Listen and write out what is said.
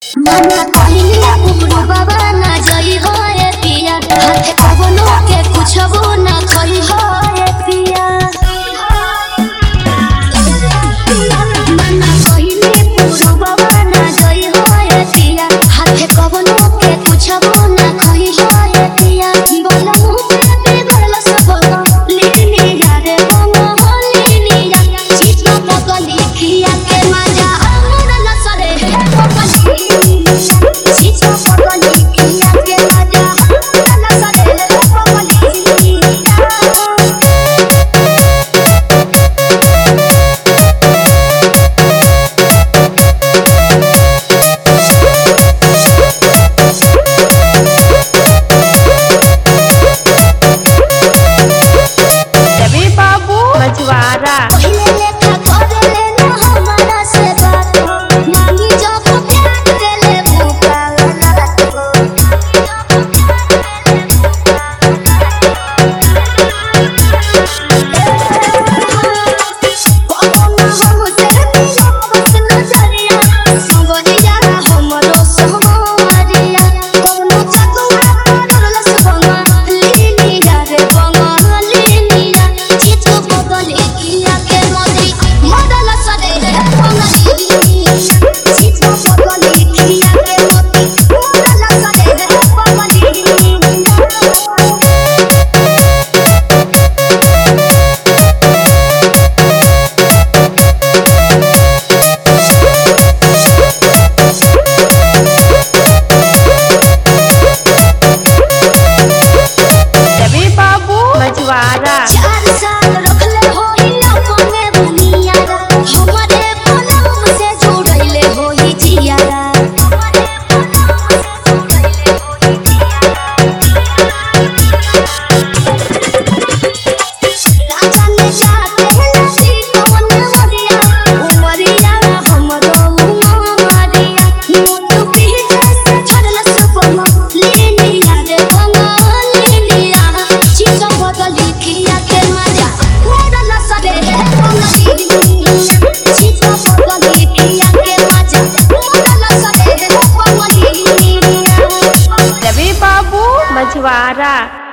मना कहिया उपरू बाबा ना जई हो ए पिया हाथे कवनो के कुछबो ना खई हो ए पिया मना कहिया उपरू बाबा ना जई हो ए पिया हाथे कवनो के कुछबो ना खई हो ए पिया बोला मुझे बेगल सब लीनी यारे बंगो होलीनी या चित्त पगली खिया के मजा हमरा न सरे पगली चित्त पगली खिया के मजा हमरा न सरे पगली रवि बाबू मछुआरा पहिले लेखा कर लेना हमारा से बात मांगी जब प्यार देले भूखा रात को पवन हमसे बस नजरिया संगरिया हमरो सहमरिया कोनो चकुआ करल सबंगा लीनिया रे बंगा लीनिया चित्त बदले किया के मदरी मदल सदे रे बंगा लीनिया चित्त बदले किया के मदरी मदल सदे रे बंगा लीनिया रवि बाबू मछुआरा 4 साल रखले होई अपने बुनियारा हमरे पलम से जोड़ैले होई जियारा हमरे पलम से जोड़ैले होई जियारा राजा ने जाते नसी कवन मरिया उमरिया हमरो उमरिया मुंडू पीछे से छड़ल सुबह लीनिया रे बंगा लीनिया चित्त बदली खिया के मजा मोडल सदे रे बंगा लीनिया चित्त बदली खिया के मजा मोडल सदे रे बंगा लीनिया रवि बाबू मछुआरा